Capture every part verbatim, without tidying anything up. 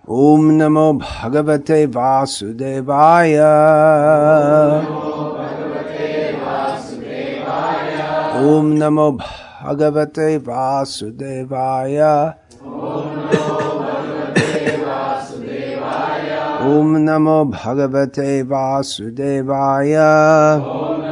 Om Namo Bhagavate Vasudevaya. Om Namo Bhagavate Vasudevaya. Om Namo Bhagavate Vasudevaya.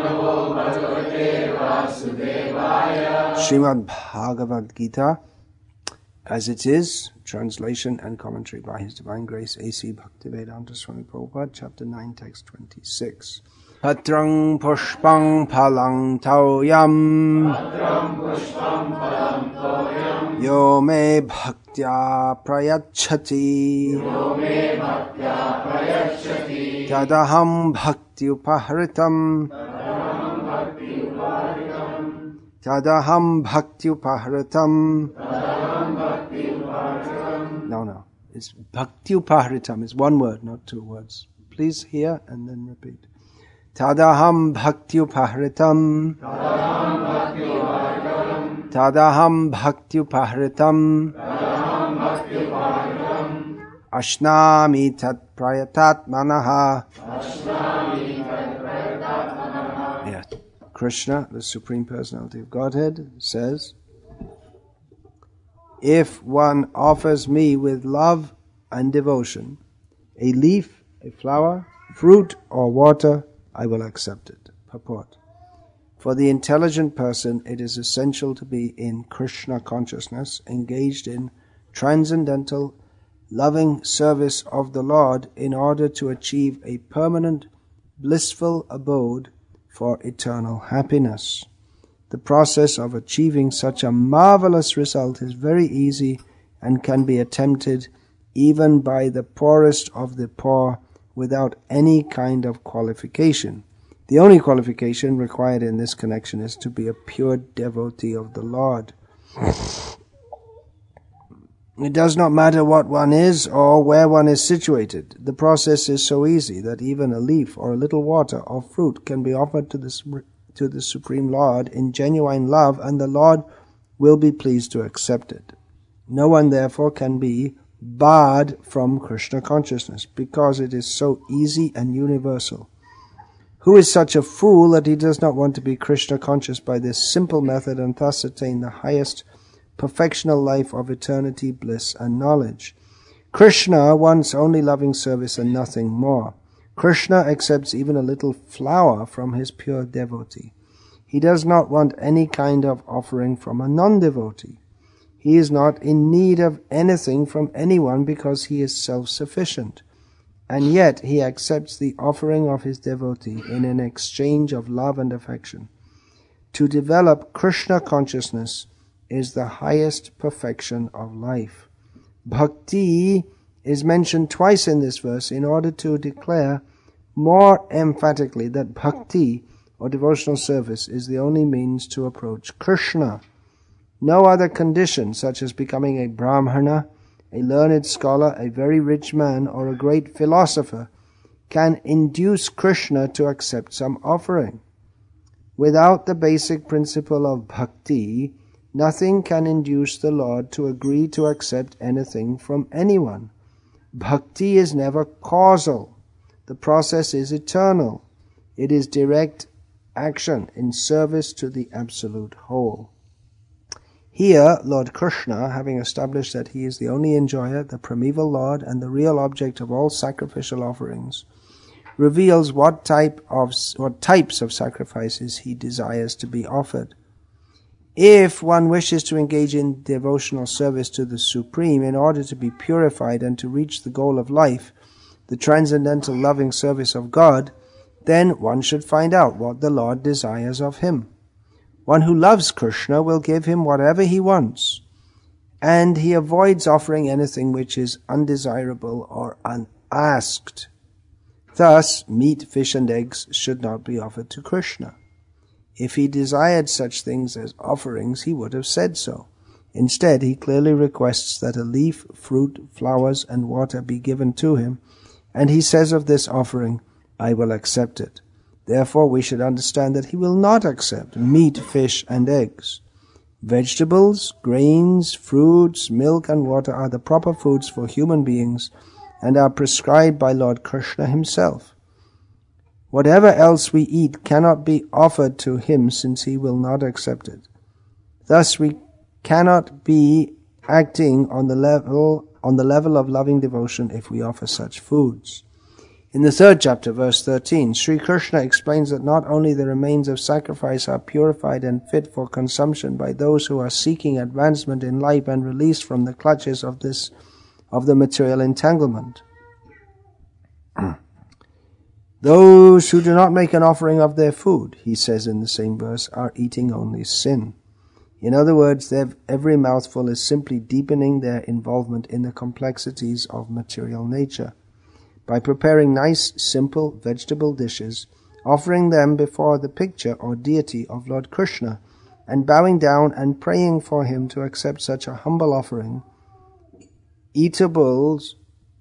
Srimad Bhagavad Gita, as it is, translation and commentary by His Divine Grace A C Bhaktivedanta Swami Prabhupada, chapter nine, text twenty-six. Patrang pushpang palang taoyam yo me bhaktya prayachati tadaham bhakti upahritam tadaham bhakti upahritam. No, no. It's bhakti upahritam. It's one word, not two words. Please hear and then repeat. Tadaham bhakti upahritam. Tadaham bhakti upahritam. Ashnami tat prayatat manaha. Yes. Krishna, the Supreme Personality of Godhead, says, if one offers me with love and devotion a leaf, a flower, fruit, or water, I will accept it. Purport. For the intelligent person, it is essential to be in Krishna consciousness, engaged in transcendental, loving service of the Lord in order to achieve a permanent, blissful abode for eternal happiness. The process of achieving such a marvelous result is very easy and can be attempted even by the poorest of the poor without any kind of qualification. The only qualification required in this connection is to be a pure devotee of the Lord. It does not matter what one is or where one is situated. The process is so easy that even a leaf or a little water or fruit can be offered to the to the Supreme Lord in genuine love, and the Lord will be pleased to accept it. No one therefore can be barred from Krishna consciousness, because it is so easy and universal. Who is such a fool that he does not want to be Krishna conscious by this simple method and thus attain the highest perfectional life of eternity, bliss, and knowledge? Krishna wants only loving service and nothing more. Krishna accepts even a little flower from his pure devotee. He does not want any kind of offering from a non-devotee. He is not in need of anything from anyone because he is self-sufficient. And yet he accepts the offering of his devotee in an exchange of love and affection. To develop Krishna consciousness is the highest perfection of life. Bhakti is mentioned twice in this verse in order to declare more emphatically that bhakti, or devotional service, is the only means to approach Krishna. No other condition, such as becoming a brahmana, a learned scholar, a very rich man, or a great philosopher, can induce Krishna to accept some offering. Without the basic principle of bhakti, nothing can induce the Lord to agree to accept anything from anyone. Bhakti is never causal. The process is eternal. It is direct action in service to the absolute whole. Here, Lord Krishna, having established that he is the only enjoyer, the primeval Lord, and the real object of all sacrificial offerings, reveals what type of what types of sacrifices he desires to be offered. If one wishes to engage in devotional service to the Supreme in order to be purified and to reach the goal of life, the transcendental loving service of God, then one should find out what the Lord desires of him. One who loves Krishna will give him whatever he wants, and he avoids offering anything which is undesirable or unasked. Thus, meat, fish, and eggs should not be offered to Krishna. If he desired such things as offerings, he would have said so. Instead, he clearly requests that a leaf, fruit, flowers, and water be given to him, and he says of this offering, I will accept it. Therefore, we should understand that he will not accept meat, fish, and eggs. Vegetables, grains, fruits, milk and water are the proper foods for human beings and are prescribed by Lord Krishna himself. Whatever else we eat cannot be offered to him since he will not accept it. Thus we cannot be acting on the level on the level of loving devotion if we offer such foods. In the third chapter, verse thirteen, Sri Krishna explains that not only the remains of sacrifice are purified and fit for consumption by those who are seeking advancement in life and release from the clutches of this of the material entanglement. Those who do not make an offering of their food, he says in the same verse, are eating only sin. In other words, their every mouthful is simply deepening their involvement in the complexities of material nature. By preparing nice, simple vegetable dishes, offering them before the picture or deity of Lord Krishna, and bowing down and praying for him to accept such a humble offering, eatables,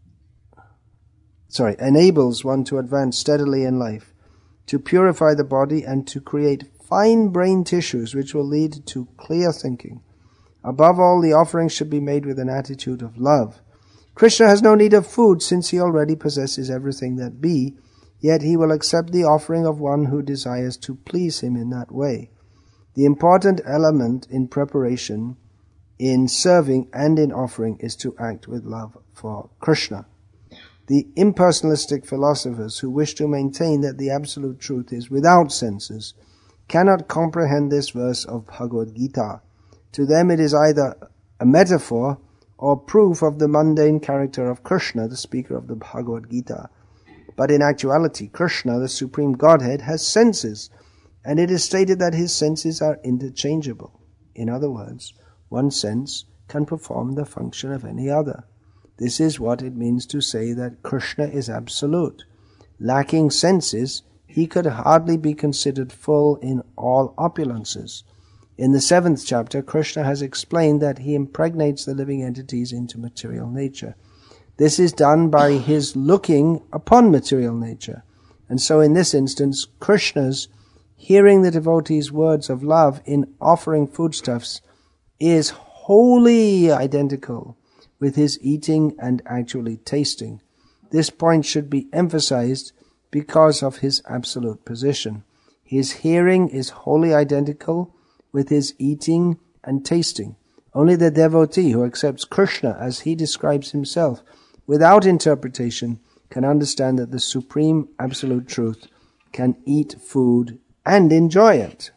sorry, enables one to advance steadily in life, to purify the body and to create fine brain tissues which will lead to clear thinking. Above all, the offering should be made with an attitude of love. Krishna has no need of food since he already possesses everything that be, yet he will accept the offering of one who desires to please him in that way. The important element in preparation, in serving and in offering is to act with love for Krishna. The impersonalistic philosophers who wish to maintain that the absolute truth is without senses cannot comprehend this verse of Bhagavad Gita. To them it is either a metaphor or proof of the mundane character of Krishna, the speaker of the Bhagavad Gita. But in actuality, Krishna, the Supreme Godhead, has senses, and it is stated that his senses are interchangeable. In other words, one sense can perform the function of any other. This is what it means to say that Krishna is absolute. Lacking senses, he could hardly be considered full in all opulences. In the seventh chapter, Krishna has explained that he impregnates the living entities into material nature. This is done by his looking upon material nature. And so in this instance, Krishna's hearing the devotee's words of love in offering foodstuffs is wholly identical with his eating and actually tasting. This point should be emphasized because of his absolute position. His hearing is wholly identical with his eating and tasting. Only the devotee who accepts Krishna as he describes himself without interpretation can understand that the supreme absolute truth can eat food and enjoy it.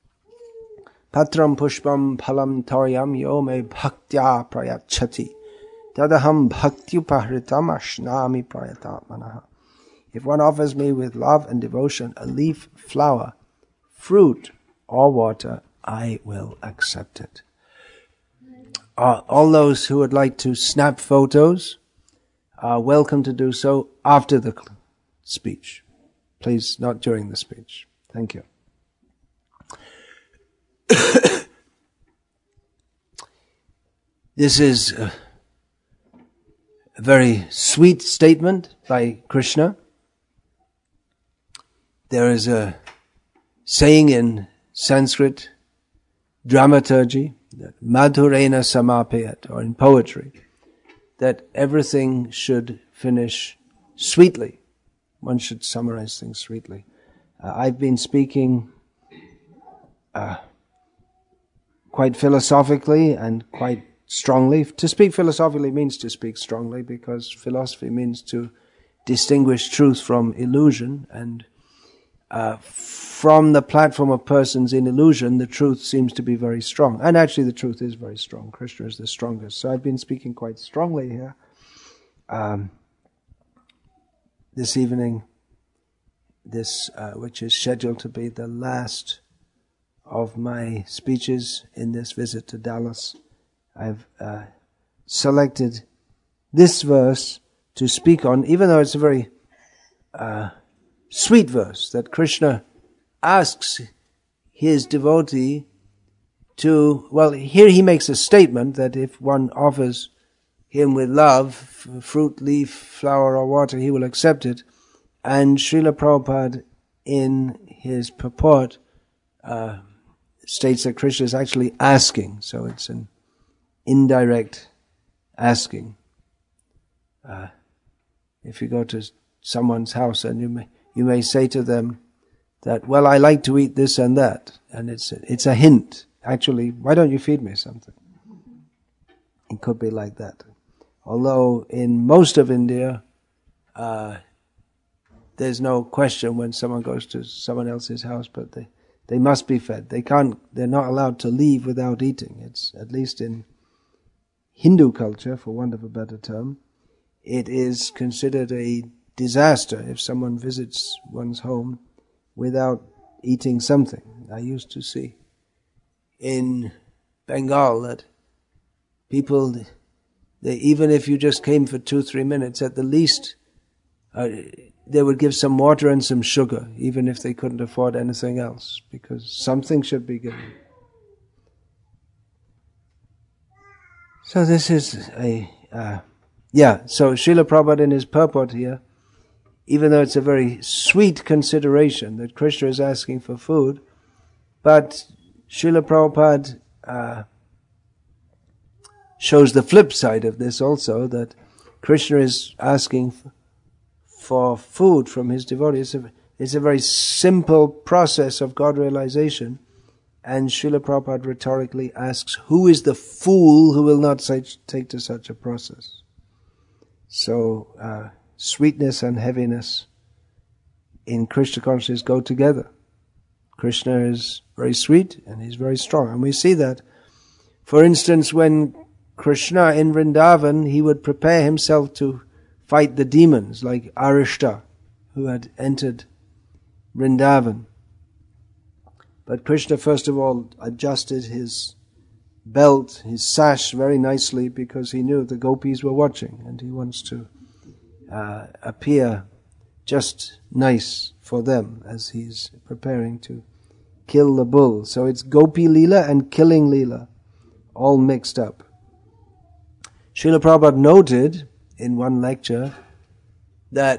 Patram pushpam phalam taryam yo me bhaktya prayachati tadaham bhaktyupahritam ashnami prayatatmanaha. If one offers me with love and devotion a leaf, flower, fruit, or water, I will accept it. Uh, all those who would like to snap photos are welcome to do so after the speech. Please, not during the speech. Thank you. This is a, a very sweet statement by Krishna. There is a saying in Sanskrit dramaturgy, that madhurena samapayat, or in poetry, that everything should finish sweetly. One should summarize things sweetly. Uh, I've been speaking uh, quite philosophically and quite strongly. To speak philosophically means to speak strongly, because philosophy means to distinguish truth from illusion, and uh, from the platform of persons in illusion, the truth seems to be very strong. And actually the truth is very strong. Krishna is the strongest. So I've been speaking quite strongly here. Um, this evening, this uh, which is scheduled to be the last of my speeches in this visit to Dallas, I've uh, selected this verse to speak on, even though it's a very uh, sweet verse that Krishna asks his devotee to, well, here he makes a statement that if one offers him with love, fruit, leaf, flower or water, he will accept it. And Srila Prabhupada in his purport uh, states that Krishna is actually asking, so it's an indirect asking. Uh, if you go to someone's house and you may, you may say to them that, well, I like to eat this and that, and it's a, it's a hint. Actually, why don't you feed me something? It could be like that. Although in most of India, uh, there's no question when someone goes to someone else's house, but they, they must be fed. They can't, they're not allowed to leave without eating. It's, at least in Hindu culture, for want of a better term, it is considered a disaster if someone visits one's home without eating something. I used to see in Bengal that people, they, even if you just came for two, three minutes, at the least, uh, they would give some water and some sugar, even if they couldn't afford anything else, because something should be given. So this is a, uh, yeah, so Srila Prabhupada in his purport here, even though it's a very sweet consideration that Krishna is asking for food, but Srila Prabhupada uh, shows the flip side of this also, that Krishna is asking for, for food from his devotees. It's a, it's a very simple process of God realization, and Srila Prabhupada rhetorically asks, who is the fool who will not take to such a process? So, uh, sweetness and heaviness in Krishna consciousness go together. Krishna is very sweet and he's very strong. And we see that, for instance, when Krishna in Vrindavan, he would prepare himself to fight the demons like Arishta, who had entered Vrindavan. But Krishna first of all adjusted his belt, his sash very nicely, because he knew the gopis were watching and he wants to uh, appear just nice for them as he's preparing to kill the bull. So it's Gopi Leela and killing Leela, all mixed up. Srila Prabhupada noted in one lecture that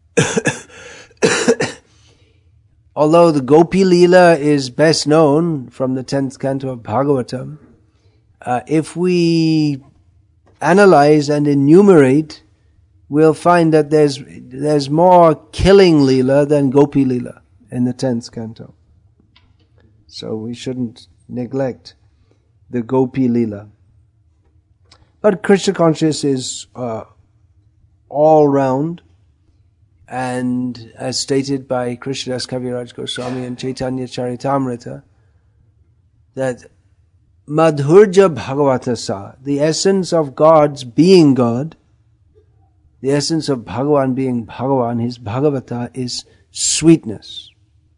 although the Gopi Leela is best known from the tenth canto of Bhagavatam, uh, if we analyze and enumerate, we'll find that there's there's more killing Leela than Gopi Leela in the tenth canto. So we shouldn't neglect the Gopi Leela. But Krishna consciousness is uh, all round, and as stated by Krishnadas Kaviraj Goswami and Chaitanya Charitamrita, that Madhurja Bhagavata Sa, the essence of God's being God, the essence of Bhagavan being Bhagavan, his Bhagavata, is sweetness.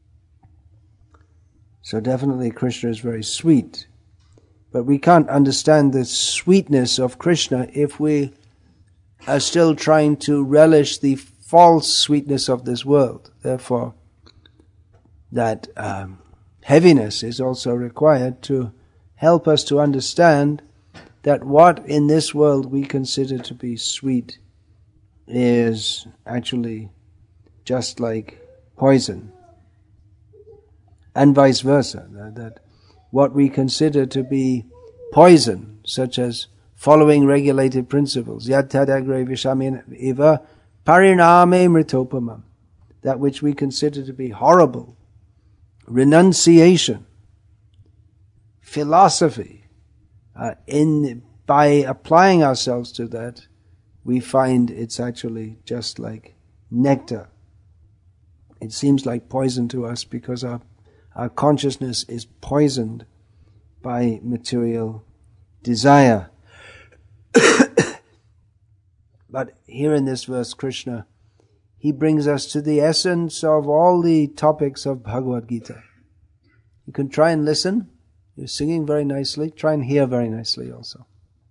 So definitely Krishna is very sweet. But we can't understand the sweetness of Krishna if we are still trying to relish the false sweetness of this world. Therefore, that um, heaviness is also required to help us to understand that what in this world we consider to be sweet is actually just like poison. And vice versa, that, that what we consider to be poison, such as following regulated principles, yad tadagre vishamin eva pariname mritopamam, that which we consider to be horrible, renunciation, philosophy, uh, in by applying ourselves to that, we find it's actually just like nectar. It seems like poison to us because our our consciousness is poisoned by material desire. But here in this verse, Krishna, he brings us to the essence of all the topics of Bhagavad Gita. You can try and listen. You're singing very nicely. Try and hear very nicely also.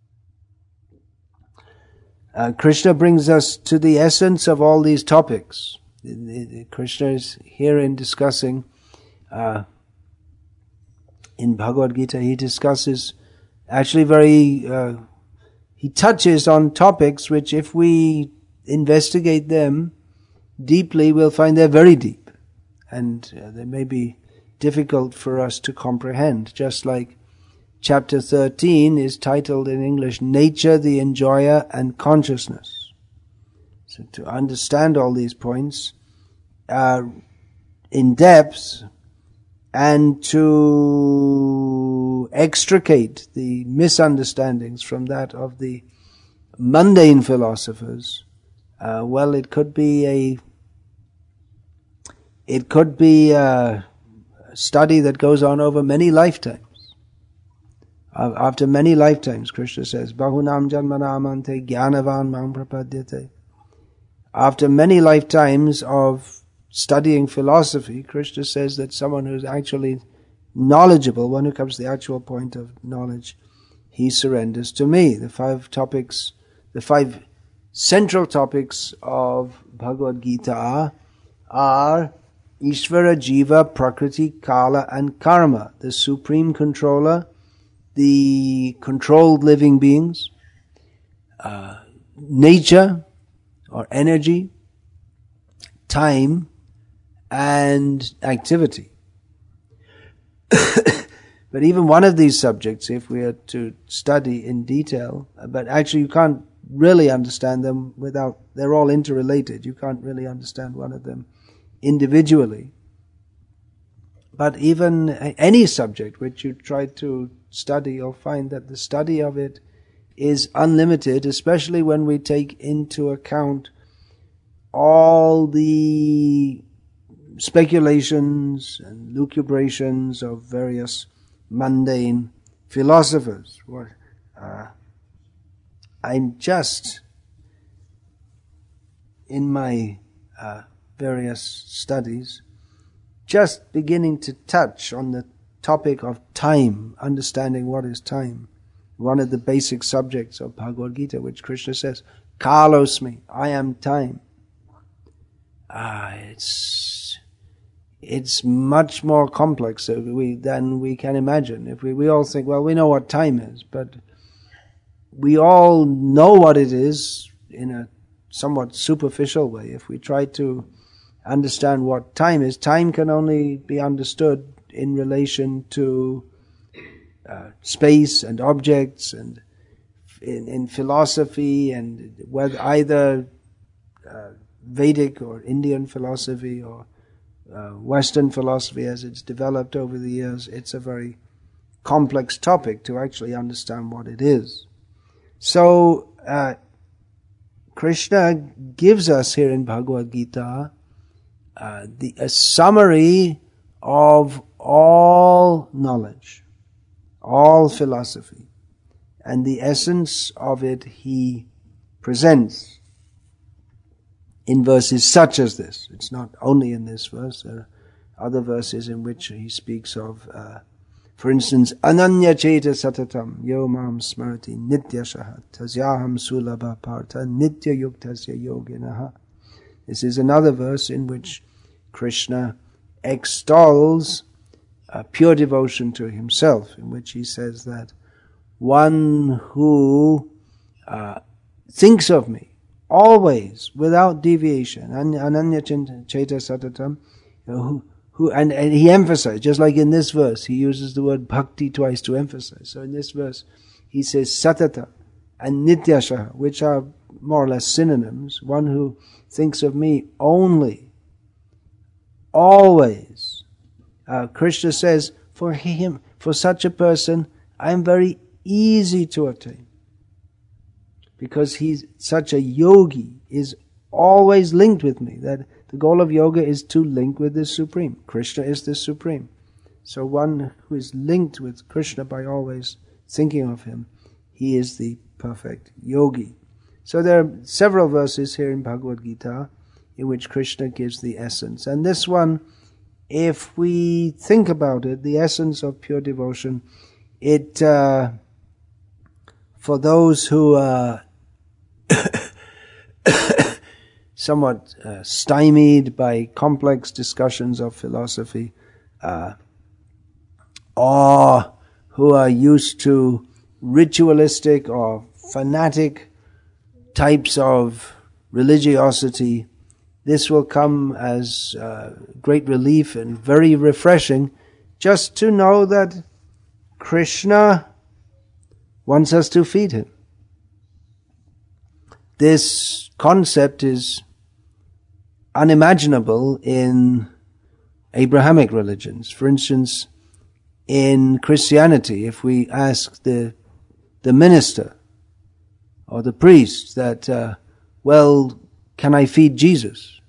Uh, Krishna brings us to the essence of all these topics. Krishna is here in discussing Uh, in Bhagavad Gita, he discusses actually very, uh, he touches on topics which if we investigate them deeply, we'll find they're very deep. And uh, they may be difficult for us to comprehend, just like chapter thirteen is titled in English, Nature, the Enjoyer, and Consciousness. So to understand all these points uh, in depth and to extricate the misunderstandings from that of the mundane philosophers, uh, well, it could be a it could be a study that goes on over many lifetimes. After many lifetimes, Krishna says, Bahunam janmanamante jnanavan mam prapadyate. After many lifetimes of studying philosophy, Krishna says that someone who is actually knowledgeable, one who comes to the actual point of knowledge, he surrenders to me. The five topics, the five central topics of Bhagavad Gita are Ishvara, Jiva, Prakriti, Kala, and Karma, the supreme controller, the controlled living beings, uh, nature or energy, time, and activity. But even one of these subjects, if we are to study in detail, but actually you can't really understand them without, they're all interrelated. You can't really understand one of them individually. But even any subject which you try to study, you'll find that the study of it is unlimited, especially when we take into account all the speculations and lucubrations of various mundane philosophers. Uh, I'm just, in my uh, various studies, just beginning to touch on the topic of time, understanding what is time. One of the basic subjects of Bhagavad Gita, which Krishna says, Kalosmi, I am time. Ah, it's it's much more complex than we, than we can imagine. If we, we all think, well, we know what time is, but we all know what it is in a somewhat superficial way. If we try to understand what time is, time can only be understood in relation to uh, space and objects, and in, in philosophy, and whether either uh, Vedic or Indian philosophy or uh, Western philosophy as it's developed over the years, it's a very complex topic to actually understand what it is. So uh, Krishna gives us here in Bhagavad Gita uh, the a summary of all knowledge, all philosophy, and the essence of it he presents in verses such as this. It's not only in this verse, there are other verses in which he speaks of, uh, for instance, Ananya Cheta Satatam Yo Mam Smarati Nityashaha Tasyaham Sulabha Partha Nitya Yuktasya Yoginaha. This is another verse in which Krishna extols uh, pure devotion to himself, in which he says that one who uh, thinks of me always, without deviation, Ananya Cheta Satatam, who, who and, and he emphasizes, just like in this verse, he uses the word bhakti twice to emphasize. So in this verse, he says satata and nityashaha, which are more or less synonyms. One who thinks of me only, always. Uh, Krishna says, for him, for such a person, I am very easy to attain. Because he's such a yogi, is always linked with me. That the goal of yoga is to link with the Supreme. Krishna is the Supreme. So one who is linked with Krishna by always thinking of him, he is the perfect yogi. So there are several verses here in Bhagavad Gita in which Krishna gives the essence. And this one, if we think about it, the essence of pure devotion, it, uh, for those who are somewhat uh, stymied by complex discussions of philosophy, uh, or who are used to ritualistic or fanatic types of religiosity, this will come as uh, great relief and very refreshing, just to know that Krishna wants us to feed him. This concept is unimaginable in Abrahamic religions. For instance, in Christianity, if we ask the the minister or the priest that, uh, well, can I feed Jesus?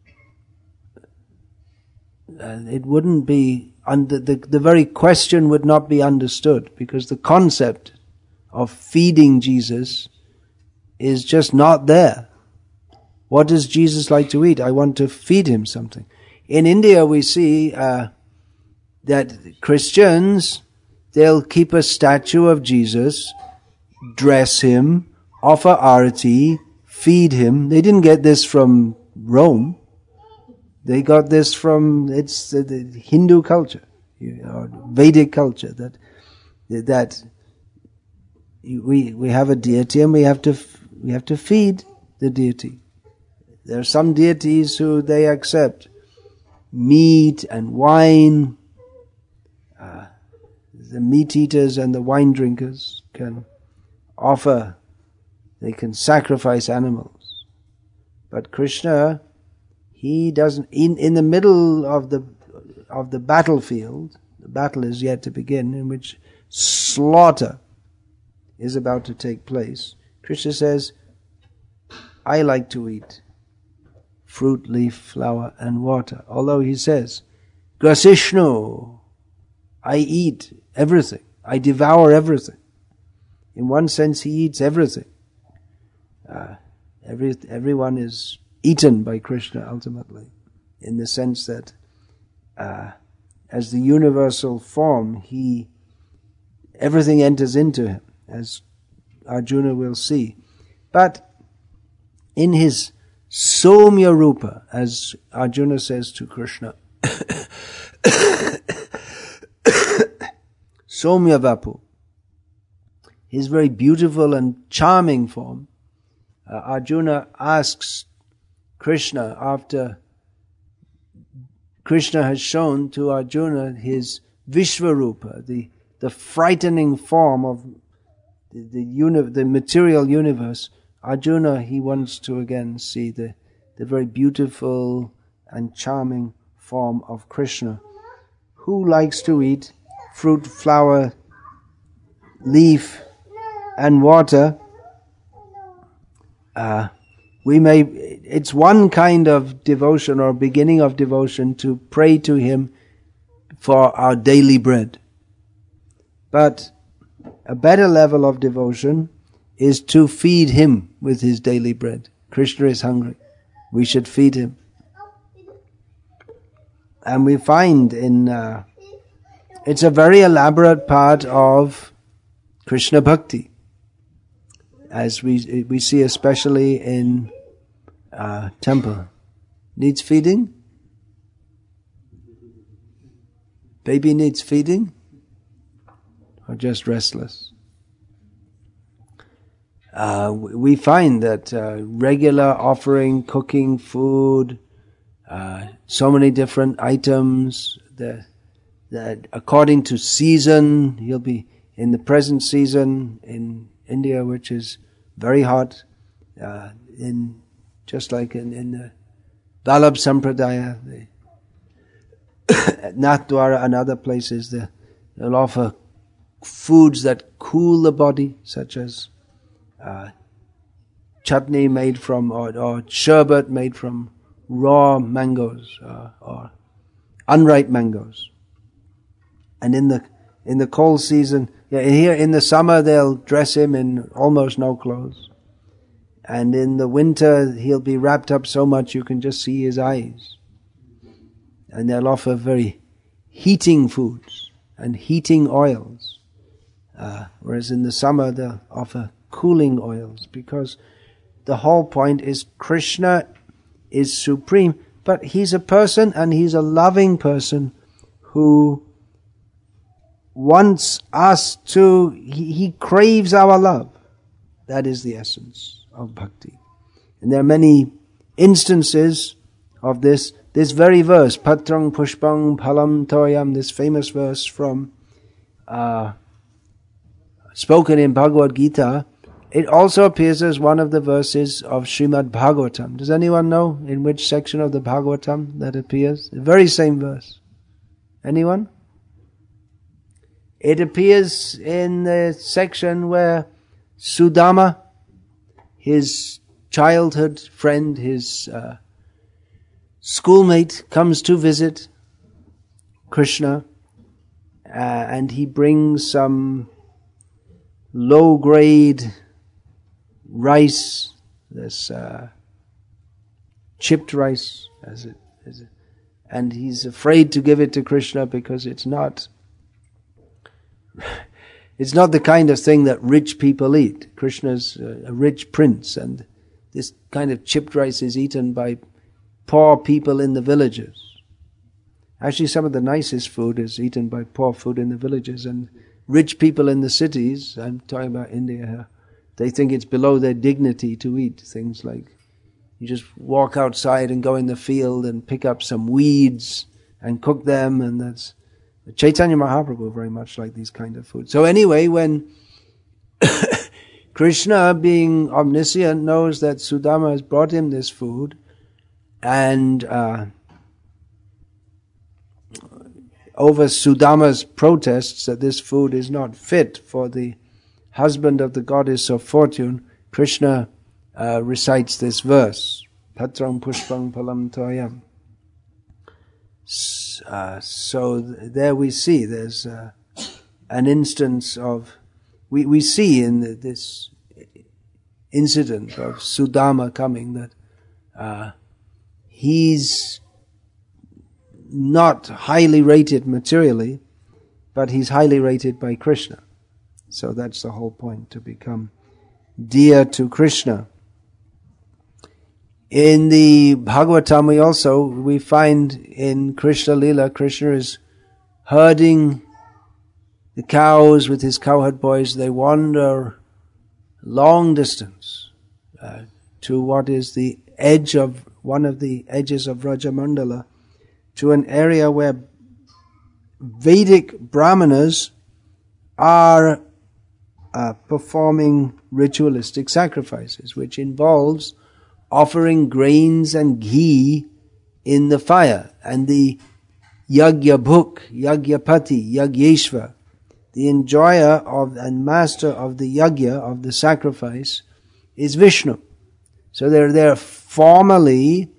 Uh, it wouldn't be, under the, the very question would not be understood, because the concept of feeding Jesus is just not there. What does Jesus like to eat? I want to feed him something. In India we see uh, that Christians, they'll keep a statue of Jesus, dress him, offer arati, feed him. They didn't get this from Rome. They got this from, it's the, the Hindu culture, or Vedic culture, that that we we have a deity and we have to we have to feed the deity. There are some deities who they accept meat and wine. Uh, the meat eaters and the wine drinkers can offer, they can sacrifice animals. But Krishna, he doesn't, in, in the middle of the of the battlefield, the battle is yet to begin, in which slaughter is about to take place, Krishna says, I like to eat fruit, leaf, flower, and water. Although he says, Grasishnu, I eat everything. I devour everything. In one sense, he eats everything. Uh, every everyone is eaten by Krishna ultimately, in the sense that uh, as the universal form, he everything enters into him, as Arjuna will see. But in his Somya Rupa, as Arjuna says to Krishna, Somya Vapu, his very beautiful and charming form, uh, Arjuna asks Krishna, after Krishna has shown to Arjuna his Vishvarupa, the, the frightening form of the, the, uni- the material universe, Arjuna, he wants to again see the, the very beautiful and charming form of Krishna, who likes to eat fruit, flower, leaf, and water. Uh, we may, it's one kind of devotion or beginning of devotion to pray to him for our daily bread. But a better level of devotion is to feed him with his daily bread. Krishna is hungry. We should feed him. And we find in, uh, it's a very elaborate part of Krishna Bhakti, as we we see especially in uh, temple. Needs feeding? Baby needs feeding? Or just restless? Uh, we find that uh, regular offering, cooking food, uh, so many different items, that, that according to season, he'll be in the present season in India, which is very hot, uh, in just like in, in the Vallabh Sampradaya, the Nathdwara and other places, the, they'll offer foods that cool the body, such as uh, chutney made from, or, or sherbet made from raw mangoes, uh, or unripe mangoes. And in the in the cold season, yeah, here in the summer they'll dress him in almost no clothes. And in the winter he'll be wrapped up so much you can just see his eyes. And they'll offer very heating foods and heating oils. Uh, whereas in the summer they'll offer cooling oils, because the whole point is Krishna is supreme, but he's a person, and he's a loving person who wants us to, he, he craves our love. That is the essence of bhakti. And there are many instances of this. this very verse, Patrang Pushpang Phalam Toyam, this famous verse from uh, spoken in Bhagavad Gita, it also appears as one of the verses of Srimad Bhagavatam. Does anyone know in which section of the Bhagavatam that appears? The very same verse. Anyone? It appears in the section where Sudama, his childhood friend, his uh, schoolmate, comes to visit Krishna, uh, and he brings some low-grade rice, this uh, chipped rice, as it, as it, and he's afraid to give it to Krishna because it's not it's not the kind of thing that rich people eat. Krishna's a rich prince, and this kind of chipped rice is eaten by poor people in the villages. Actually, some of the nicest food is eaten by poor food in the villages, and rich people in the cities, I'm talking about India here, they think it's below their dignity to eat things like, you just walk outside and go in the field and pick up some weeds and cook them, and that's Chaitanya Mahaprabhu very much like these kind of food. So anyway, when Krishna, being omniscient, knows that Sudama has brought him this food, and uh, over Sudama's protests that this food is not fit for the husband of the goddess of fortune, Krishna uh, recites this verse, Patrang Pushpang Phalam Toyam. Uh, so th- there we see there's uh, an instance of, we, we see in the, this incident of Sudama coming that uh, he's not highly rated materially, but he's highly rated by Krishna. So that's the whole point, to become dear to Krishna. In the Bhagavatam, we also, we find in Krishna Lila, Krishna is herding the cows with his cowherd boys. They wander long distance uh, to what is the edge of, one of the edges of Rajamandala, to an area where Vedic Brahmanas are uh, performing ritualistic sacrifices, which involves offering grains and ghee in the fire. And the Yagya Bhuk, Yagyapati, Yagyeshva, the enjoyer of and master of the Yagya, of the sacrifice, is Vishnu. So they're there formally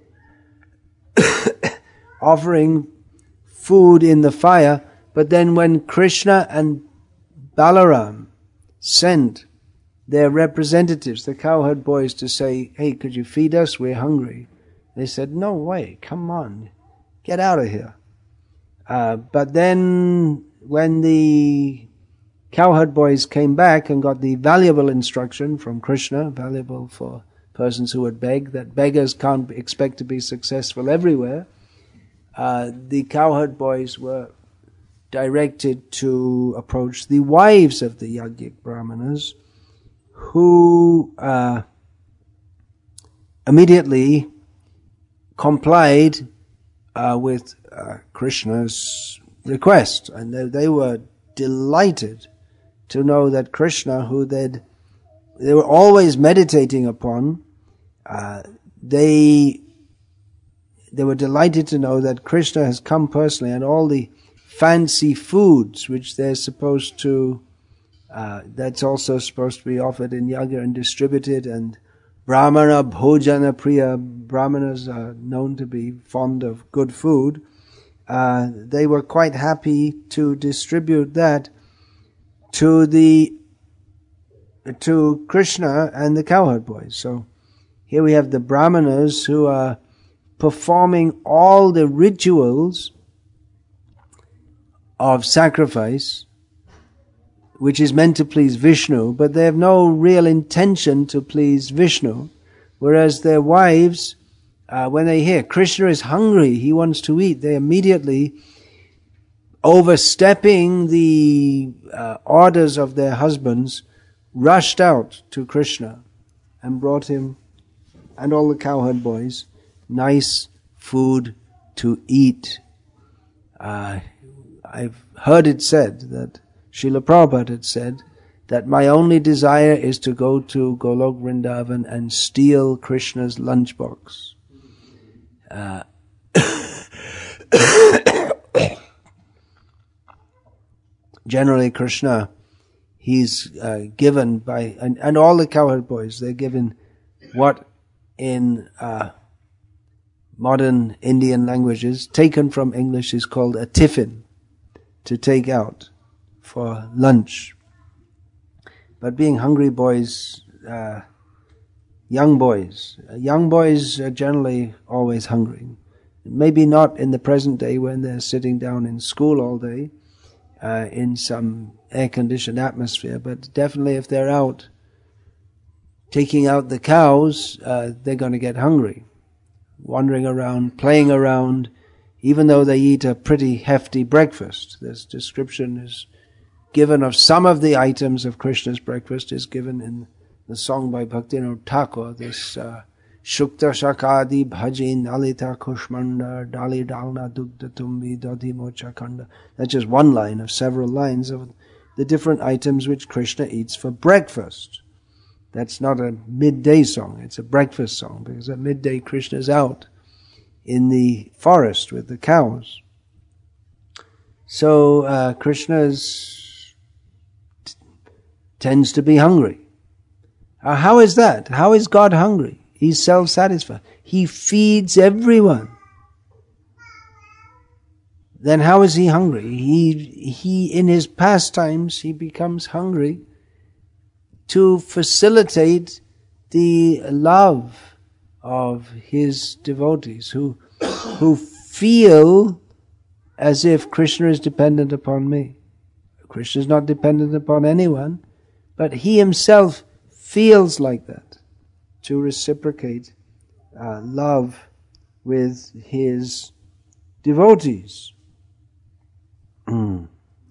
offering food in the fire, but then when Krishna and Balaram sent their representatives, the cowherd boys, to say, hey, could you feed us? We're hungry. They said, no way, come on, get out of here. Uh, but then when the cowherd boys came back and got the valuable instruction from Krishna, valuable for persons who would beg, that beggars can't expect to be successful everywhere, uh, the cowherd boys were directed to approach the wives of the Yagyic Brahmanas, who uh, immediately complied uh, with uh, Krishna's request. And they, they were delighted to know that Krishna, who they'd, they were always meditating upon, uh, they, they were delighted to know that Krishna has come personally, and all the fancy foods which they're supposed to Uh, that's also supposed to be offered in Yagya and distributed, and Brahmana Bhojana Priya, Brahmanas are known to be fond of good food. Uh, they were quite happy to distribute that to the to Krishna and the cowherd boys. So here we have the Brahmanas who are performing all the rituals of sacrifice, which is meant to please Vishnu, but they have no real intention to please Vishnu. Whereas their wives, uh, when they hear Krishna is hungry, he wants to eat, they immediately, overstepping the uh, orders of their husbands, rushed out to Krishna and brought him and all the cowherd boys nice food to eat. Uh, I've heard it said that Srila Prabhupada had said that my only desire is to go to Golok Vrindavan and steal Krishna's lunchbox. Uh, generally Krishna, he's uh, given by, and, and all the cowherd boys, they're given what in uh, modern Indian languages, taken from English, is called a tiffin, to take out for lunch. But being hungry boys, uh, young boys, uh, young boys are generally always hungry. Maybe not in the present day when they're sitting down in school all day, uh, in some air-conditioned atmosphere, but definitely if they're out taking out the cows, uh, they're going to get hungry. Wandering around, playing around, even though they eat a pretty hefty breakfast. This description is given of some of the items of Krishna's breakfast is given in the song by Bhaktivinoda Thakur, this uh, Shukta Shakadi Bhaji Nalita Kushmanda Dali Dalna Dugda Tumbi Dodhi Mochakanda. That's just one line of several lines of the different items which Krishna eats for breakfast. That's not a midday song, it's a breakfast song, because at midday Krishna's out in the forest with the cows. So uh, Krishna's t- tends to be hungry. Uh, how is that? How is God hungry? He's self-satisfied. He feeds everyone. Then how is he hungry? He, he in his pastimes, he becomes hungry to facilitate the love of his devotees who who feel as if Krishna is dependent upon me. Krishna is not dependent upon anyone, but he himself feels like that, to reciprocate uh, love with his devotees. Mm.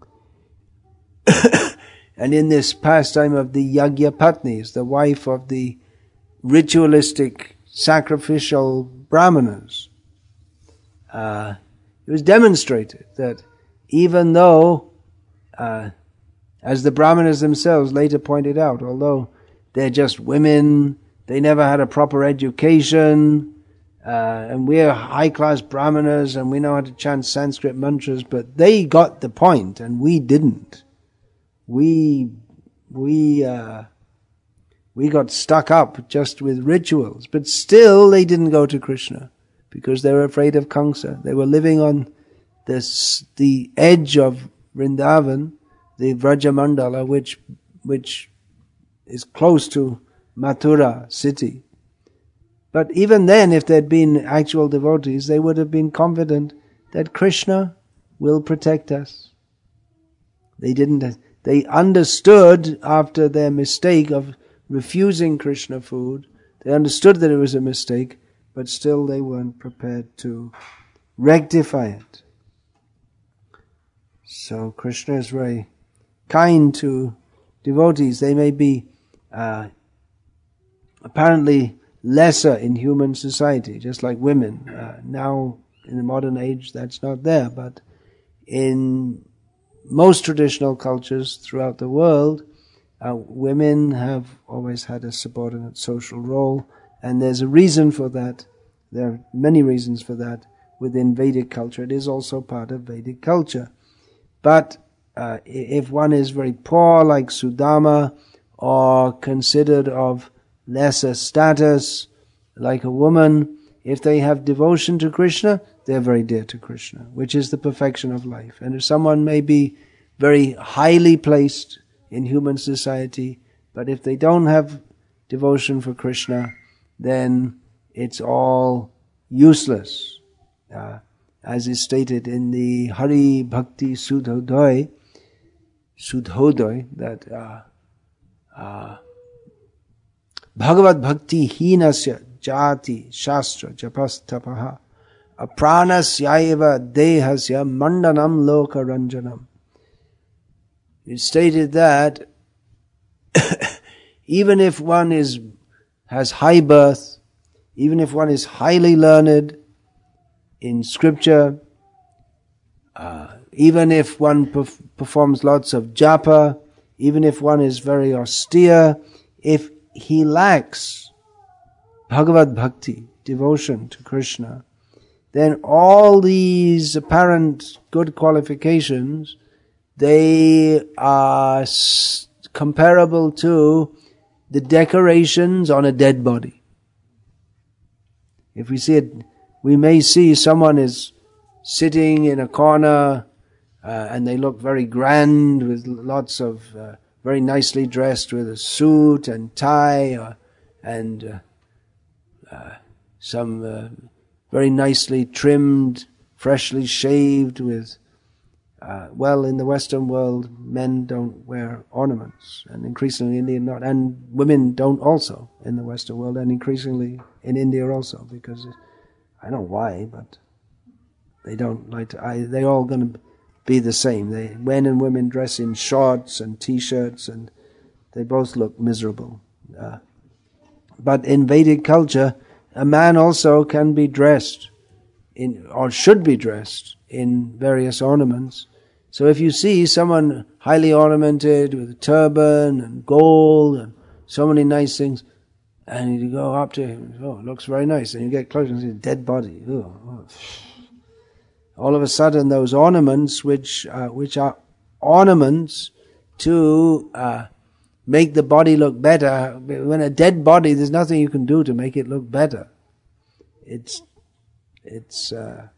And in this pastime of the Yagyapatnis, the wife of the ritualistic sacrificial brahmanas, uh, it was demonstrated that even though, uh, as the brahmanas themselves later pointed out, although they're just women, they never had a proper education, uh, and we're high-class brahmanas and we know how to chant Sanskrit mantras, but they got the point and we didn't. We, we, uh, we got stuck up just with rituals, but still they didn't go to Krishna because they were afraid of Kamsa. They were living on this, the edge of Vrindavan, the Vrajamandala, which, which is close to Mathura city. But even then, if there'd been actual devotees, they would have been confident that Krishna will protect us. They didn't. They understood after their mistake of refusing Krishna food, they understood that it was a mistake, but still they weren't prepared to rectify it. So Krishna is very kind to devotees. They may be uh, apparently lesser in human society, just like women. Uh, now, in the modern age, that's not there, but in most traditional cultures throughout the world, uh, women have always had a subordinate social role, and there's a reason for that. There are many reasons for that within Vedic culture. It is also part of Vedic culture. But uh, if one is very poor, like Sudama, or considered of lesser status, like a woman, if they have devotion to Krishna, they're very dear to Krishna, which is the perfection of life. And if someone may be very highly placed in human society, but if they don't have devotion for Krishna, then it's all useless. Uh, as is stated in the Hari Bhakti Sudhodoy, Sudhodoy, that uh, uh, Bhagavad Bhakti Hinasya Jati Shastra Japas Tapaha Apranasyaiva Dehasya Mandanam Loka Ranjanam. It stated that even if one is has high birth, even if one is highly learned, in scripture. Uh, even if one perf- performs lots of japa, even if one is very austere, if he lacks Bhagavad Bhakti, devotion to Krishna, then all these apparent good qualifications, they are s- comparable to the decorations on a dead body. If we see it, we may see someone is sitting in a corner uh, and they look very grand with lots of, uh, very nicely dressed with a suit and tie uh, and uh, uh, some uh, very nicely trimmed, freshly shaved with, uh, well, in the Western world, men don't wear ornaments, and increasingly India not, and women don't also in the Western world, and increasingly in India also, because it, I don't know why, but they don't like to, I, they're all going to be the same. They, men and women dress in shorts and t-shirts, and they both look miserable. Uh, but in Vedic culture, a man also can be dressed in, or should be dressed in various ornaments. So if you see someone highly ornamented with a turban and gold and so many nice things, and you go up to him, oh, it looks very nice, and you get close and see a dead body. Oh, oh. All of a sudden, those ornaments, which uh, which are ornaments to uh, make the body look better. When a dead body, there's nothing you can do to make it look better. It's it's uh,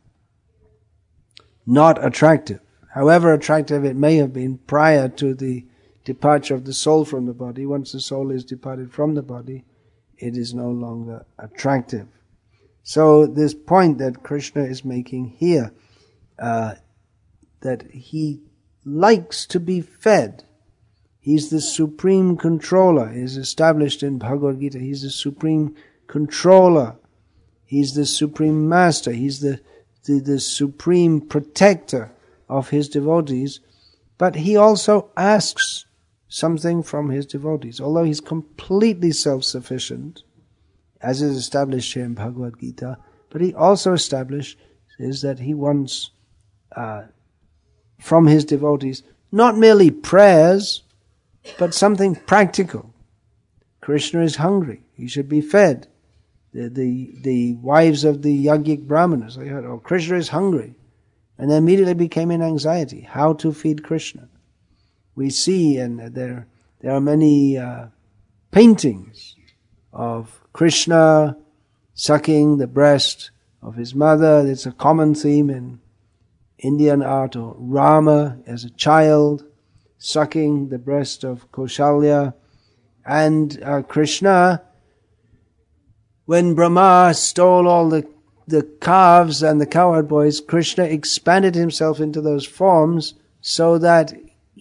not attractive. However attractive it may have been prior to the departure of the soul from the body, once the soul is departed from the body, it is no longer attractive. So this point that Krishna is making here, uh, that he likes to be fed. He's the supreme controller. He's established in Bhagavad Gita. He's the supreme controller. He's the supreme master. He's the, the, the supreme protector of his devotees. But he also asks something from his devotees. Although he's completely self-sufficient, as is established here in Bhagavad Gita, but he also establishes that he wants uh, from his devotees not merely prayers, but something practical. Krishna is hungry. He should be fed. The, the, the wives of the Yajnik Brahmanas, they heard, oh, Krishna is hungry. And they immediately became in anxiety, how to feed Krishna. We see, and there, there are many uh, paintings of Krishna sucking the breast of his mother. It's a common theme in Indian art, or Rama as a child sucking the breast of Kaushalya. And uh, Krishna, when Brahma stole all the, the calves and the cowherd boys, Krishna expanded himself into those forms so that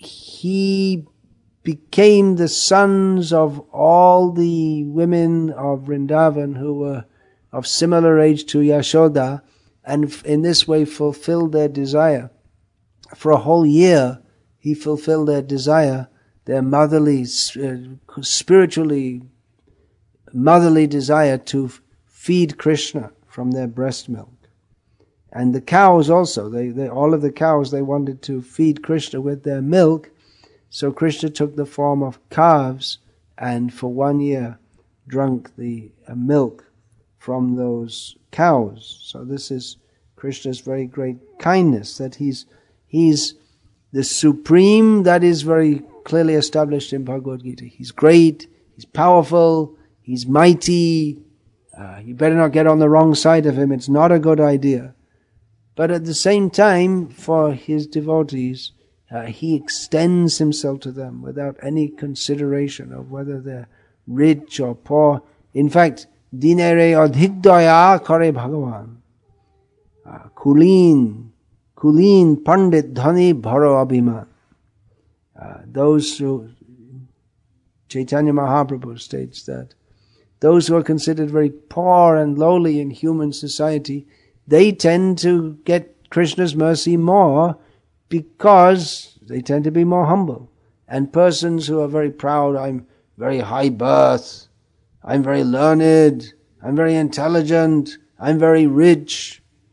he became the sons of all the women of Vrindavan who were of similar age to Yashoda, and in this way fulfilled their desire. For a whole year, he fulfilled their desire, their motherly, uh, spiritually motherly desire to feed Krishna from their breast milk. And the cows also, they, they, all of the cows, they wanted to feed Krishna with their milk. So Krishna took the form of calves and for one year drank the uh, milk from those cows. So this is Krishna's very great kindness, that he's he's the supreme, that is very clearly established in Bhagavad Gita. He's great, he's powerful, he's mighty. Uh, you better not get on the wrong side of him. It's not a good idea. But at the same time, for his devotees, Uh, he extends himself to them without any consideration of whether they're rich or poor. In fact, dinere adhik daya kare Bhagavan. Uh, kulin, kulin pandit dhani bharo abhiman. Uh, those who, Chaitanya Mahaprabhu states that those who are considered very poor and lowly in human society, they tend to get Krishna's mercy more, because they tend to be more humble. And persons who are very proud, I'm very high birth, I'm very learned, I'm very intelligent, I'm very rich,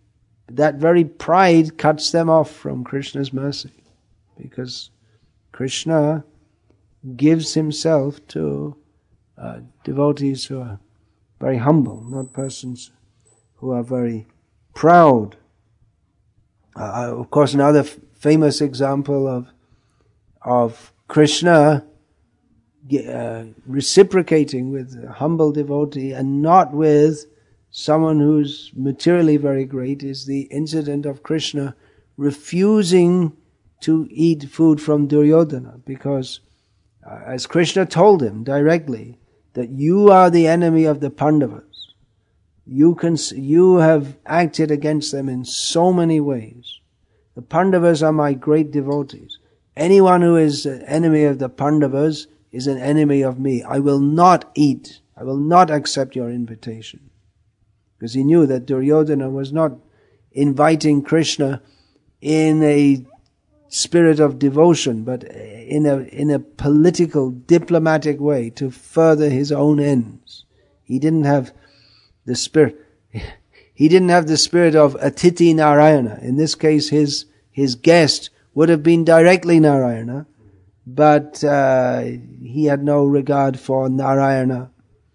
that very pride cuts them off from Krishna's mercy, because Krishna gives himself to uh, devotees who are very humble, not persons who are very proud. Uh, of course, another f- famous example of of Krishna uh, reciprocating with a humble devotee and not with someone who's materially very great is the incident of Krishna refusing to eat food from Duryodhana, because uh, as Krishna told him directly that you are the enemy of the Pandavas, you can you have acted against them in so many ways. The Pandavas are my great devotees. Anyone who is an enemy of the Pandavas is an enemy of me. I will not eat. I will not accept your invitation. Because he knew that Duryodhana was not inviting Krishna in a spirit of devotion, but in a in a political, diplomatic way to further his own ends. He didn't have the spirit. He didn't have the spirit of Atiti Narayana. In this case, his his guest would have been directly Narayana, but uh, he had no regard for Narayana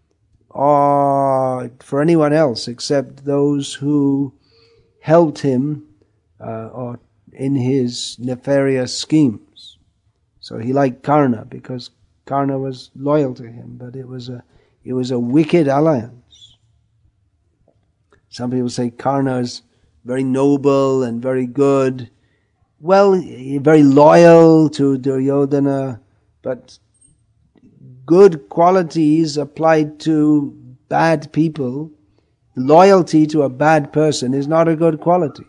or for anyone else except those who helped him uh, or in his nefarious schemes. So he liked Karna because Karna was loyal to him, but it was a it was a wicked alliance. Some people say Karna is very noble and very good. Well, very loyal to Duryodhana, but good qualities applied to bad people, loyalty to a bad person is not a good quality.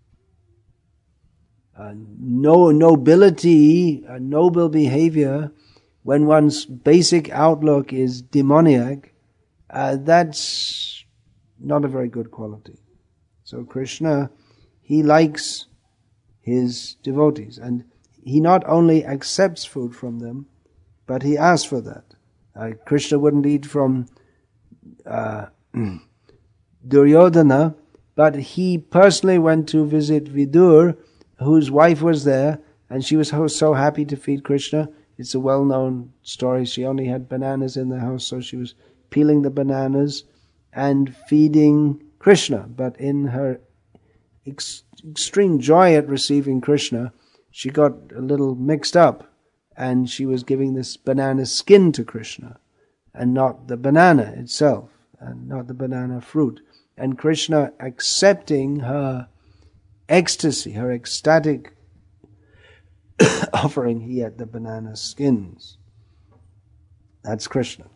Uh, no nobility, a noble behavior, when one's basic outlook is demoniac, uh, that's not a very good quality. So Krishna, he likes his devotees, and he not only accepts food from them, but he asks for that. Uh, Krishna wouldn't eat from uh, Duryodhana, but he personally went to visit Vidur, whose wife was there, and she was so happy to feed Krishna. It's a well-known story. She only had bananas in the house, so she was peeling the bananas and feeding Krishna. But in her ex- extreme joy at receiving Krishna, she got a little mixed up, and she was giving this banana skin to Krishna, and not the banana itself, and not the banana fruit. And Krishna, accepting her ecstasy, her ecstatic offering, he had the banana skins. That's Krishna.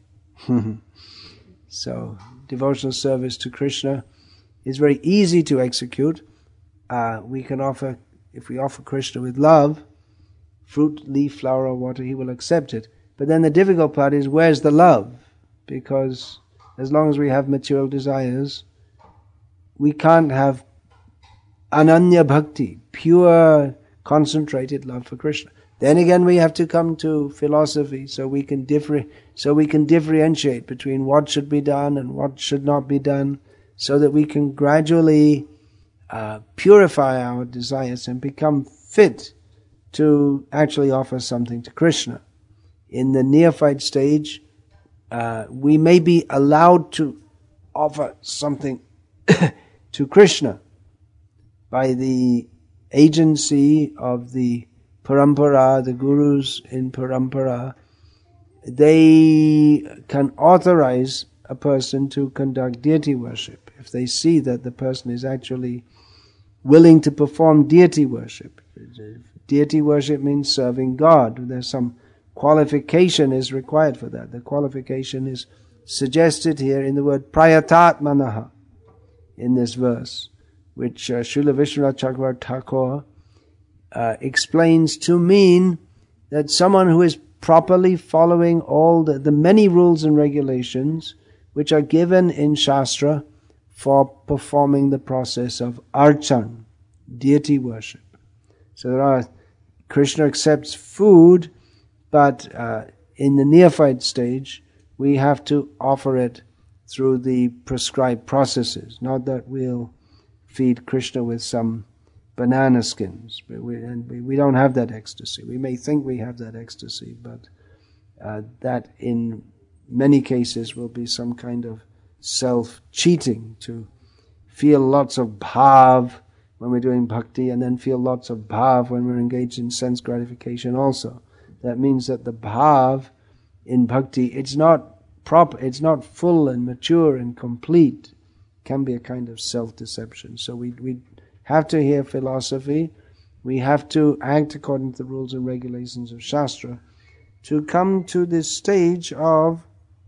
So, devotional service to Krishna is very easy to execute. Uh, we can offer, if we offer Krishna with love, fruit, leaf, flower, or water, he will accept it. But then the difficult part is, where's the love? Because as long as we have material desires, we can't have ananya bhakti, pure, concentrated love for Krishna. Then again, we have to come to philosophy, so we can differ, so we can differentiate between what should be done and what should not be done, so that we can gradually uh, purify our desires and become fit to actually offer something to Krishna. In the neophyte stage, uh, we may be allowed to offer something to Krishna by the agency of the parampara, the gurus in parampara. They can authorize a person to conduct deity worship if they see that the person is actually willing to perform deity worship. Deity worship means serving God. There's some qualification is required for that. The qualification is suggested here in the word prayatatmanaha in this verse, which uh, Srila Vishwanath Chakravarti Thakur uh, explains to mean that someone who is properly following all the, the many rules and regulations which are given in Shastra for performing the process of archan, deity worship. So there are, Krishna accepts food, but uh, in the neophyte stage, we have to offer it through the prescribed processes. Not that we'll feed Krishna with some banana skins. But we, and we, we don't have that ecstasy. We may think we have that ecstasy, but uh, that in many cases will be some kind of self-cheating, to feel lots of bhav when we're doing bhakti and then feel lots of bhav when we're engaged in sense gratification also. That means that the bhav in bhakti, it's not proper, it's not full and mature and complete. It can be a kind of self-deception. So we we have to hear philosophy, we have to act according to the rules and regulations of Shastra to come to this stage of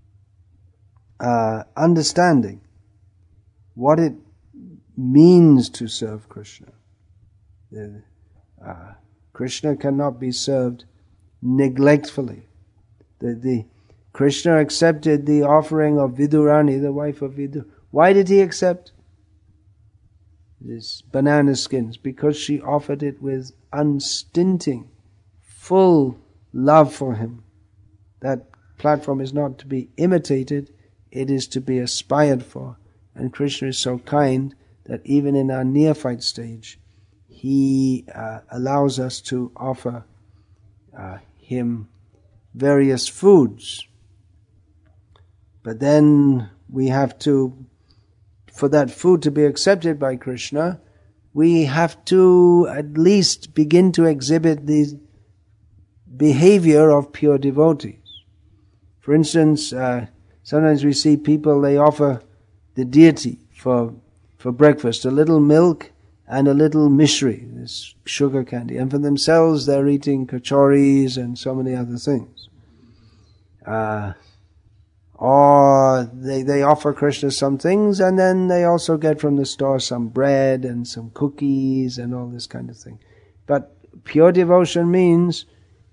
uh, understanding what it means to serve Krishna. The, uh, Krishna cannot be served neglectfully. The, the Krishna accepted the offering of Vidurani, the wife of Vidur. Why did he accept this banana skins? Because she offered it with unstinting, full love for him. That platform is not to be imitated, it is to be aspired for. And Krishna is so kind that even in our neophyte stage, he uh, allows us to offer uh, him various foods. But then we have to, for that food to be accepted by Krishna, we have to at least begin to exhibit the behavior of pure devotees. For instance, uh, sometimes we see people, they offer the deity for for breakfast, a little milk and a little mishri, this sugar candy. And for themselves, they're eating kachoris and so many other things. Uh, or they, they offer Krishna some things, and then they also get from the store some bread and some cookies and all this kind of thing. But pure devotion means,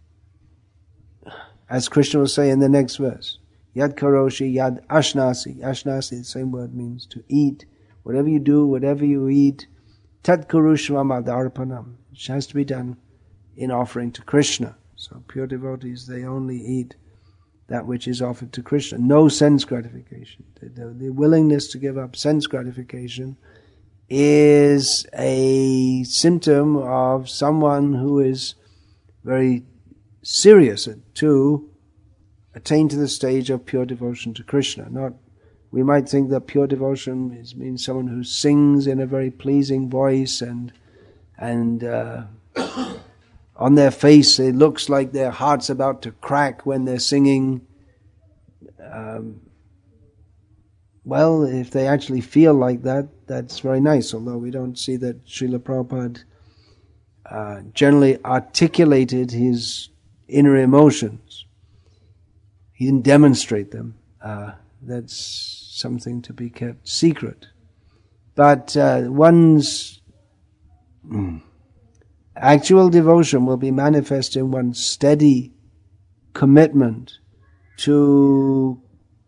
as Krishna will say in the next verse, Yad karoshi, yad ashnasi. Ashnasi, the same word, means to eat. Whatever you do, whatever you eat, tat kurushvam adarpanam. It has to be done in offering to Krishna. So pure devotees, they only eat that which is offered to Krishna. No sense gratification. The, the, the willingness to give up sense gratification is a symptom of someone who is very serious to attain to the stage of pure devotion to Krishna. Not, we might think that pure devotion is, means someone who sings in a very pleasing voice and and uh, on their face it looks like their heart's about to crack when they're singing. Um, well, if they actually feel like that, that's very nice, although we don't see that Srila Prabhupada uh, generally articulated his inner emotions. He didn't demonstrate them. Uh, that's something to be kept secret. But uh, one's mm, actual devotion will be manifest in one's steady commitment to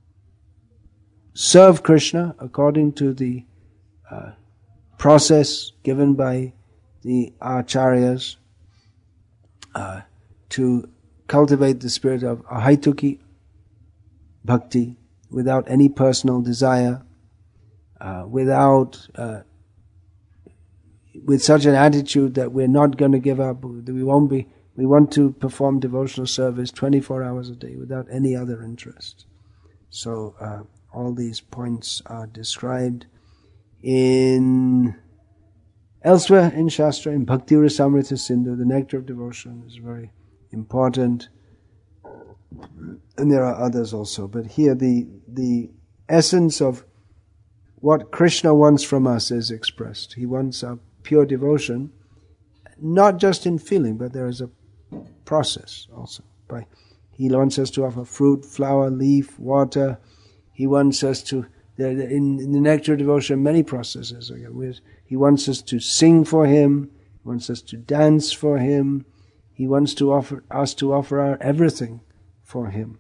serve Krishna according to the uh, process given by the acharyas, uh, to cultivate the spirit of ahaituki bhakti without any personal desire, uh, without uh, with such an attitude that we're not going to give up, that we won't be. We want to perform devotional service twenty-four hours a day without any other interest. So uh, all these points are described in elsewhere in Shastra, in Bhakti Rasamrita Sindhu. The nectar of devotion is very important, and there are others also. But here the the essence of what Krishna wants from us is expressed. He wants our pure devotion, not just in feeling, but there is a process also. By He wants us to offer fruit, flower, leaf, water. He wants us to, in, in the nectar of devotion, many processes. He wants us to sing for Him. He wants us to dance for Him. He wants to offer us to offer our everything for Him.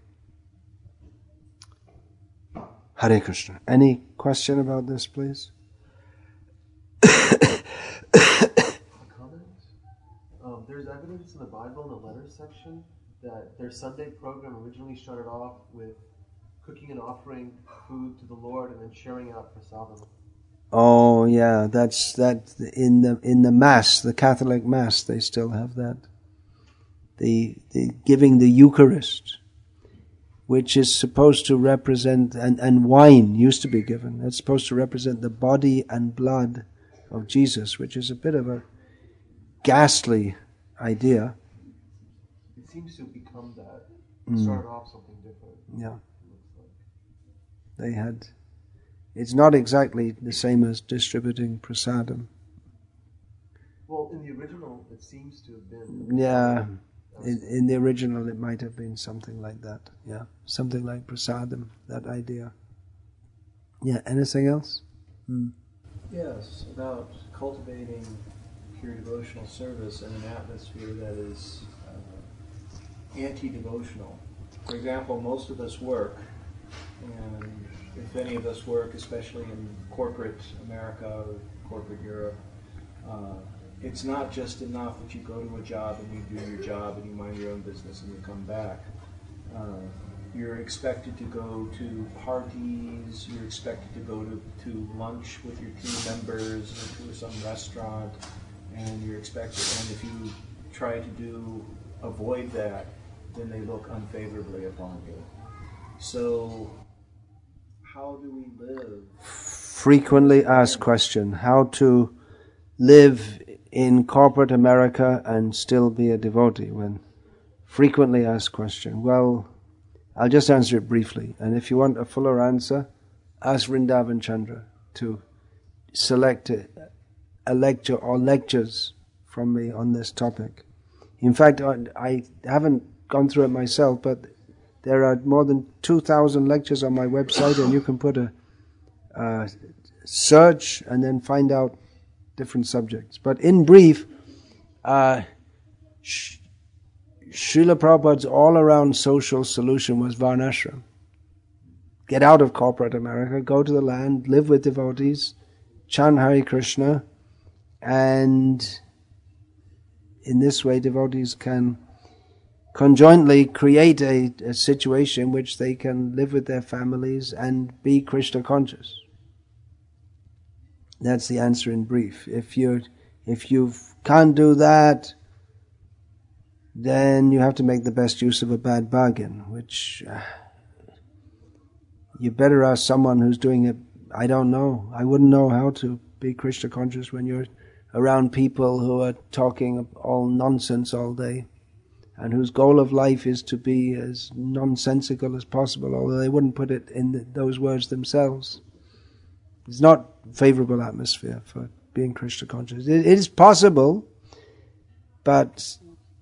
Hare Krishna. Any question about this, please? Um, there's evidence in the Bible in the letters section that their Sunday program originally started off with cooking and offering food to the Lord and then sharing out prasadam. Oh yeah, that's that in the in the Mass, the Catholic Mass, they still have that. The the giving the Eucharist, which is supposed to represent, and, and wine used to be given. It's supposed to represent the body and blood of Jesus, which is a bit of a ghastly idea. It seems to become that. It Mm. started off something different. Yeah, It looks like. they had. It's not exactly the same as distributing prasadam. Well, in the original, it seems to have been. Yeah, That's- in, in the original it might have been something like that. Yeah, something like prasadam, that idea. Yeah, anything else? Hmm. Yes, about cultivating pure devotional service in an atmosphere that is uh, anti-devotional. For example, most of us work, and if any of us work, especially in corporate America or corporate Europe, uh, it's not just enough that you go to a job and you do your job and you mind your own business and you come back. Uh, You're expected to go to parties, you're expected to go to, to lunch with your team members or to some restaurant, and you're expected, and if you try to do, avoid that, then they look unfavorably upon you. So, how do we live? Frequently asked question, how to live in corporate America and still be a devotee? When frequently asked question. Well, I'll just answer it briefly, and if you want a fuller answer, ask Vrindavan Chandra to select a, a lecture or lectures from me on this topic. In fact, I, I haven't gone through it myself, but there are more than two thousand lectures on my website, and you can put a uh, search and then find out different subjects. But in brief, uh, sh- Srila Prabhupada's all-around social solution was Varnashram. Get out of corporate America, go to the land, live with devotees, chant Hare Krishna, and in this way devotees can conjointly create a, a situation in which they can live with their families and be Krishna conscious. That's the answer in brief. If you if you can't do that, then you have to make the best use of a bad bargain, which uh, you better ask someone who's doing it. I don't know. I wouldn't know how to be Krishna conscious when you're around people who are talking all nonsense all day and whose goal of life is to be as nonsensical as possible, although they wouldn't put it in the, those words themselves. It's not a favorable atmosphere for being Krishna conscious. It, it is possible, but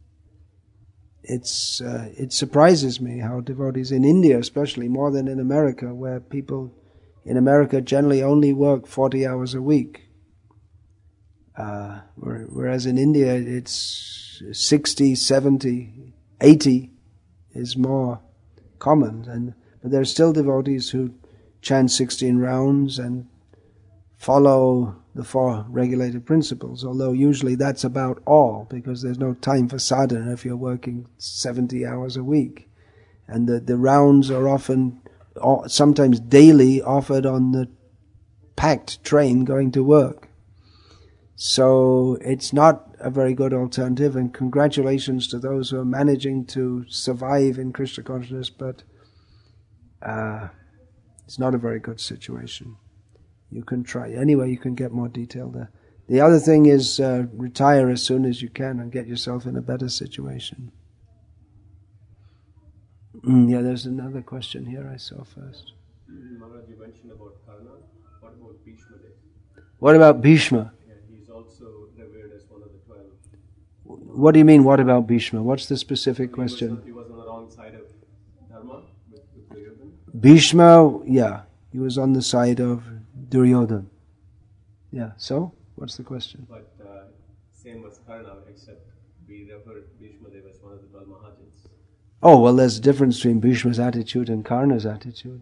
It's uh, it surprises me how devotees in India, especially more than in America, where people in America generally only work forty hours a week, uh, whereas in India it's sixty, seventy, eighty is more common. And but there are still devotees who chant sixteen rounds and follow the four regulated principles, although usually that's about all, because there's no time for sadhana if you're working seventy hours a week. And the, the rounds are often, sometimes daily, offered on the packed train going to work. So it's not a very good alternative, and congratulations to those who are managing to survive in Krishna consciousness, but uh, it's not a very good situation. You can try. Anyway, you can get more detail there. The other thing is uh, retire as soon as you can and get yourself in a better situation. Mm, yeah, there's another question here I saw first. Maharaj, you mentioned about Karna. What about Bhishma Dev? What about Bhishma? Yeah, he's also revered as one of the twelve. What do you mean, what about Bhishma? What's the specific He question? was, he was on the wrong side of Dharma with, with Duryodhana. Bhishma, yeah, he was on the side of Duryodhana. Yeah, so? What's the question? But uh, same was Karna, except we refer Bhishma Dev as one of the twelve Mahajans. Oh, well, there's a difference between Bhishma's attitude and Karna's attitude.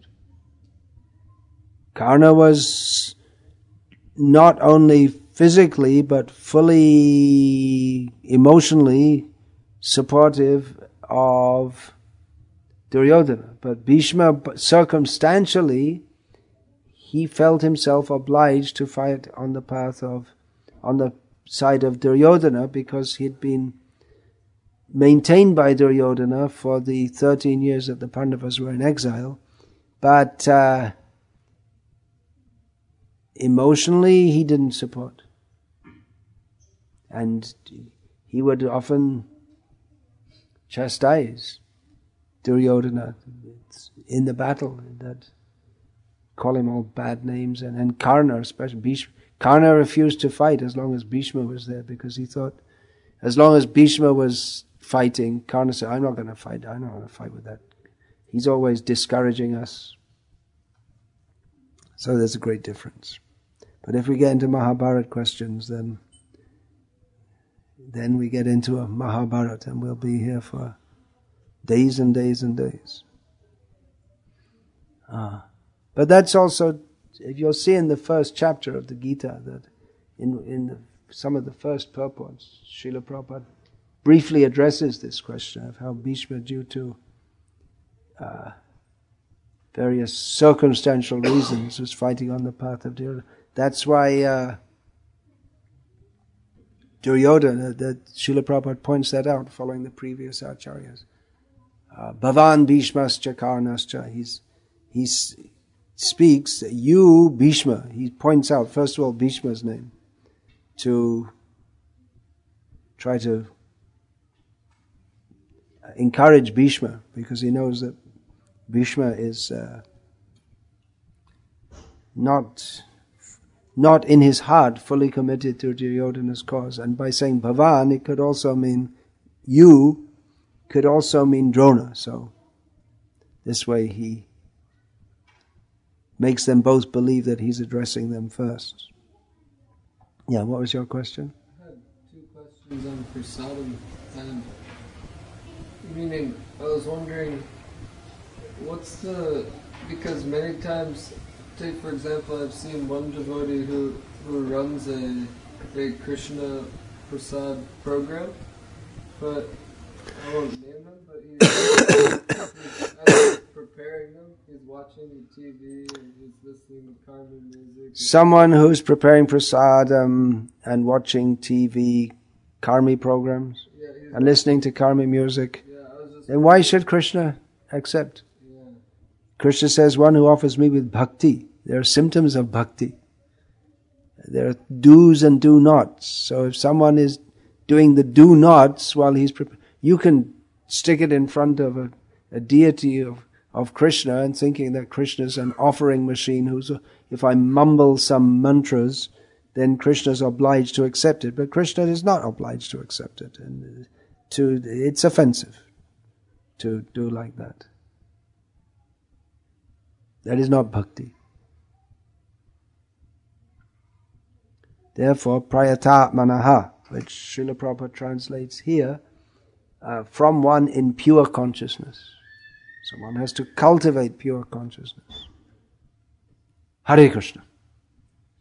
Karna was not only physically, but fully emotionally supportive of Duryodhana. But Bhishma, circumstantially, he felt himself obliged to fight on the path of, on the side of Duryodhana, because he'd been maintained by Duryodhana for the thirteen years that the Pandavas were in exile. But uh, emotionally, he didn't support. And he would often chastise Duryodhana in the battle, that call him all bad names, and, and Karna, especially Bhishma. Karna refused to fight as long as Bhishma was there, because he thought, as long as Bhishma was fighting, Karna said, I'm not going to fight, I'm not going to fight with that. He's always discouraging us. So there's a great difference. But if we get into Mahabharata questions, then then we get into a Mahabharata, and we'll be here for days and days and days. Ah. But that's also, if you'll see in the first chapter of the Gita, that in in the, some of the first purports, Srila Prabhupada briefly addresses this question of how Bhishma, due to uh, various circumstantial reasons, was fighting on the path of Duryodhana. That's why uh, Duryodhana, that Srila Prabhupada points that out following the previous acharyas. Uh, Bhavan Bhishmascha Karnascha, he's, he's speaks, you Bhishma, he points out first of all Bhishma's name to try to encourage Bhishma, because he knows that Bhishma is uh, not not in his heart fully committed to Duryodhana's cause. And by saying Bhavan, it could also mean you, could also mean Drona. So this way he makes them both believe that he's addressing them first. Yeah, what was your question? I had two questions on prasadam. And meaning, I was wondering, what's the, because many times, take for example, I've seen one devotee who, who runs a, a Krishna Prasad program, but I won't name him, but he's, he's preparing them, he's watching the T V and he's listening to Karma music. Someone who's preparing prasadam and watching T V Karmi programs, yeah, and listening to Karmi music, yeah, I was just then why should Krishna accept? yeah. Krishna says, one who offers me with bhakti. There are symptoms of bhakti. There are do's and do nots. So if someone is doing the do nots while he's preparing, you can stick it in front of a, a deity of, of Krishna and thinking that Krishna's an offering machine who's, a, if I mumble some mantras, then Krishna's obliged to accept it. But Krishna is not obliged to accept it. And to, it's offensive to do like that. That is not bhakti. Therefore, prayatatmanaha, which Srila Prabhupada translates here, uh, from one in pure consciousness. So one has to cultivate pure consciousness. Hare Krishna.